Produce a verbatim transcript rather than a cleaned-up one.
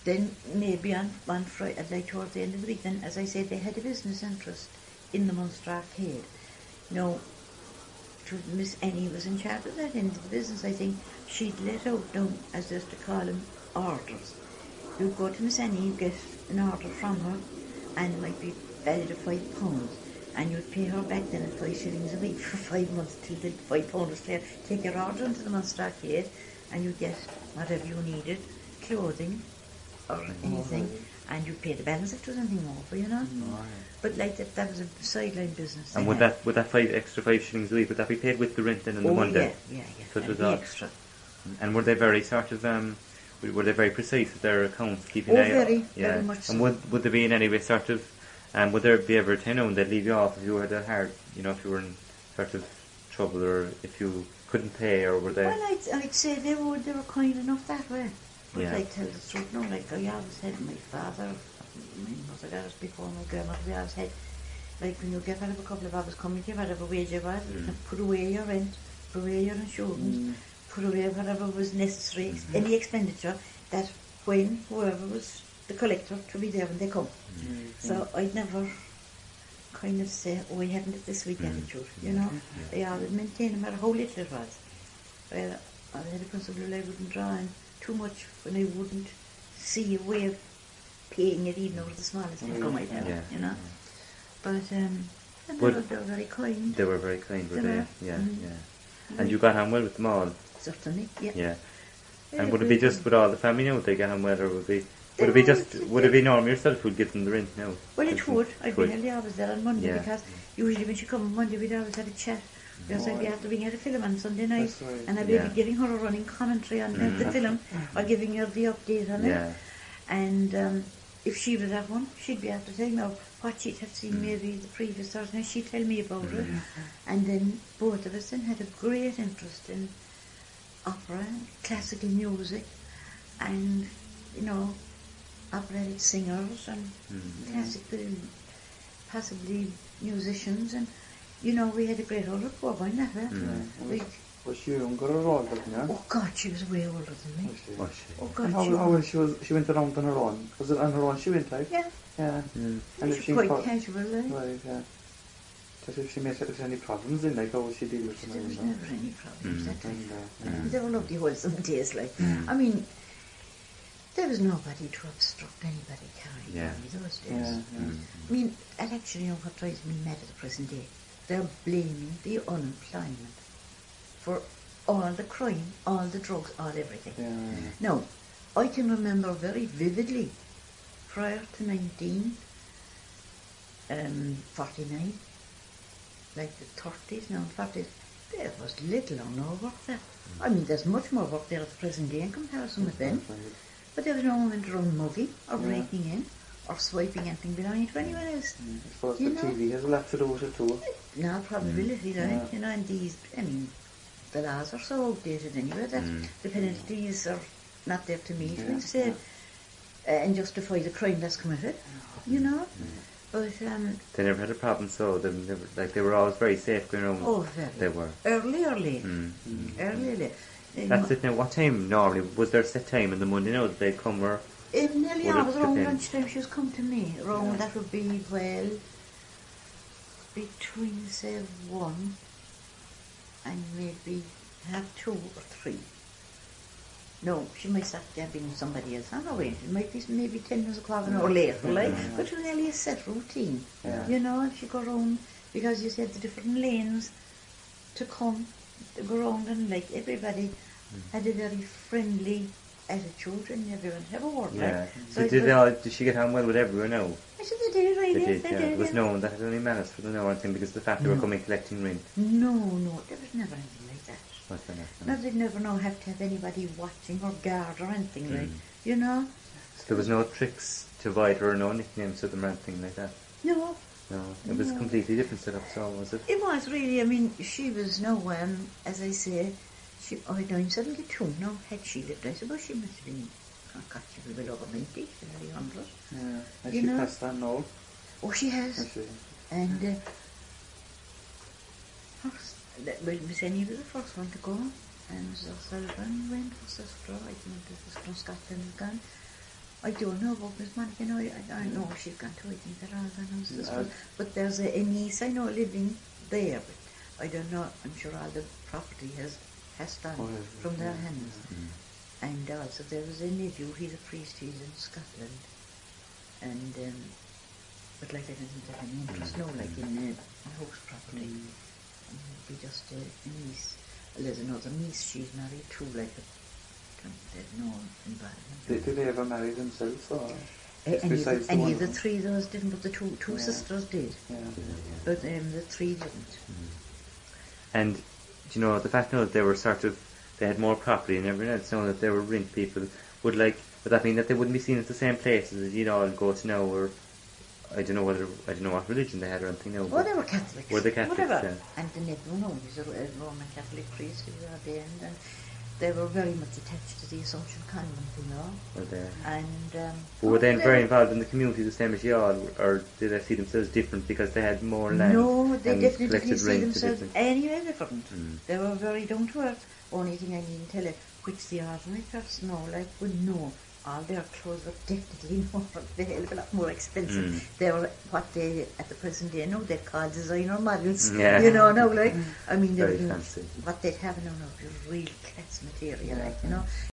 then maybe on, on Friday, like towards the end of the week, then as I said, they had a business interest in the Munster Arcade. Now, Miss Annie was in charge of that end of the business. I think she'd let out down, as just to call them, orders. You'd go to Miss Annie, you'd get an order from her, and it might be valued at five pounds. And you'd pay her back then at five shillings a week for five months till the five pounds was clear. Take your order into the Munster Arcade, and you'd get whatever you needed, clothing or anything, oh, and you'd pay the balance if there was anything over, you know. Oh, but like that, that was a sideline business. And would that would that five extra five shillings a week, would that be paid with the rent then on oh, the Monday? Yeah, yeah, yeah. So it was extra. And were they very sort of um, were they very precise with their accounts, keeping oh, an eye? very, yeah. very much. So. And would would there be in any way sort of um, would there be ever you know they'd leave you off if you had a hard, you know, if you were in sort of trouble or if you couldn't pay, or were they? Well, I'd, I'd say they were they were kind enough that way. But yeah. I tell the truth, no, like I always had my father, my mother got us before my grandmother, we always had, like when you get out of a couple of hours coming to whatever wage you was, mm. put away your rent, put away your insurance, mm. put away whatever was necessary, mm-hmm. any expenditure, that when whoever was the collector to be there when they come. Mm-hmm. So I'd never kind of say, oh, I haven't it this week mm-hmm. attitude, you know. Mm-hmm. I always maintain no matter how little it was. Well, I had a principle I wouldn't draw in too much when I wouldn't see a way of paying it even out of the smallest mm-hmm. income I'd have, yeah. you know. But um, and they, were, they were very kind. They were very kind, were they? they? Were. Yeah, mm-hmm. yeah. And mm-hmm. you got on well with them all? Certainly, yeah. Yeah. And would it be just with all the family now, would they get on well, or would it be, would it be just, would it be normal yourself who'd give them the rent now? Well, it would. I'd be nearly always there on Monday, yeah. because usually when she come on Monday we'd always have a chat. Because I'd be after being at a film on Sunday night, right. and I'd be yeah. giving her a running commentary on mm. the film, or giving her the update on yeah. it. And um, if she was at one, she'd be after telling me what she'd have seen mm. maybe the previous Thursday, she'd tell me about mm. it. And then both of us then had a great interest in opera, classical music, and, you know, operatic singers and mm. classical, possibly musicians, and you know, we had a great old rapport by that, eh? Mm. Was, was she younger or older than you? Oh God, she was way older than me. Was she? Was she? Oh God, and how, she, how was she, was, she went around on her own? Was it on her own she went, like? Yeah. Yeah. Mm. And she if she quite pro- casual, like. Right, yeah. Just if she made if any problems in, like, how would she deal with them? There was never any problems, mm. that time. And, uh, mm. They were lovely wholesome days, like. Mm. I mean, there was nobody to obstruct anybody carrying yeah. on those days. Yeah, yeah. Mm. I mean, and actually, you know what drives me mad at the present day? They're blaming the unemployment for all the crime, all the drugs, all everything. Yeah, yeah. Now, I can remember very vividly, prior to nineteen forty-nine, like the thirties, now forties, there was little or no work there. Mm. I mean, there's much more work there at the present day in comparison with then. But there was no one went around mugging or yeah. breaking in or swiping anything belonging to anyone else. Mm. I suppose you the know? T V has a lot to do with it too. No probability, mm. like, yeah. you know, and these, I mean, the laws are so outdated anyway that mm. the penalties are not there to meet, yeah. we'll say, yeah. uh, and justify the crime that's committed, you know. Mm. But um, they never had a problem, so they never, like they were always very safe going around. oh, very. They were Early, early, mm. Mm. early, early. That's it now. What time normally was there a set time in the Monday now that they'd come, or? In nearly Would hours it around depend? lunchtime she was come to me. Around Yeah. that would be, well, between say one and maybe half two or three. No, she might start there being somebody else on her way. It might be maybe ten minutes o'clock an hour later, like, Yeah. but it was nearly a set routine. Yeah. You know, if you go around, because you said the different lanes to come, to go around, and like everybody Mm. had a very friendly attitude and everyone had a word. Yeah. Like. So, it did, was- they all, did she get on well with everyone now? I said they did, right? They yes, did, they yeah. did. It was yeah. known that had any manners for the no one thing because the fact they were No. coming collecting rent. No, no, there was never anything like that. What's that? No, they'd never know have to have anybody watching or guard or anything like, Mm. you know. So there was no tricks to avoid her, no nicknames to them or anything like that. No, No, it was No. a completely different setup. So was it? it was really. I mean, she was no um, as I say, she. Oh, no, I'm seventy-two now. Had she lived, I suppose she must have been. Oh God, she was well over ninety, nearly hundred. Yeah. Has You she know? passed on now? Oh, she has. Has she? And uh, first, that- well, Miss Annie was the first one to go, and Mister Sullivan went, Mister Straw, I think this was from Scotland gone. I don't know about Miss Monica, no, I, I don't know if she's gone to it in the Rather houses, Yeah. but, but there's a, a niece I know living there, but I don't know, I'm sure all the property has passed on Oh, yes, from their yeah, hands. Mm. And also there was a nephew, he's a priest, he's in Scotland, and um, but like I didn't have any interest, Mm. no, like in uh, a house property. Mm. And it'd be just a, a niece. Well, there's another niece, she's married too, like a, there's no involvement. Did, did they ever marry themselves, or? Uh, any, of besides the, the any one of the of them? three of those didn't, but the two two Yeah. sisters did. Yeah. But um, the three didn't. And do you know the fact now that they were sort of they had more property and everything else, now that they were rent people, would like would that mean that they wouldn't be seen at the same places as you'd all go to now, or I don't know whether I don't know what religion they had or anything now. Oh, but they were Catholics. Were they Catholics? Whatever. Yeah. And the nephew, no, he was a, a Roman Catholic priest, he was ordained, and they were very much attached to the Assumption Convent, you know. Were they? And um, But were they they very were- involved in the community the same as you all, or did they see themselves different because they had more land? No, they and definitely collected see rent themselves different? anywhere different. Mm. They were very down to earth. Only thing I need to tell you, which the ordinary person know, like would know, all their clothes were definitely more, a hell of a lot more expensive. Mm. They were what they, at the present day, now they call designer models. Yeah. You know, now like, I mean, they Very were, fancy. what they'd have now, now, was real class material, Yeah. like, you know.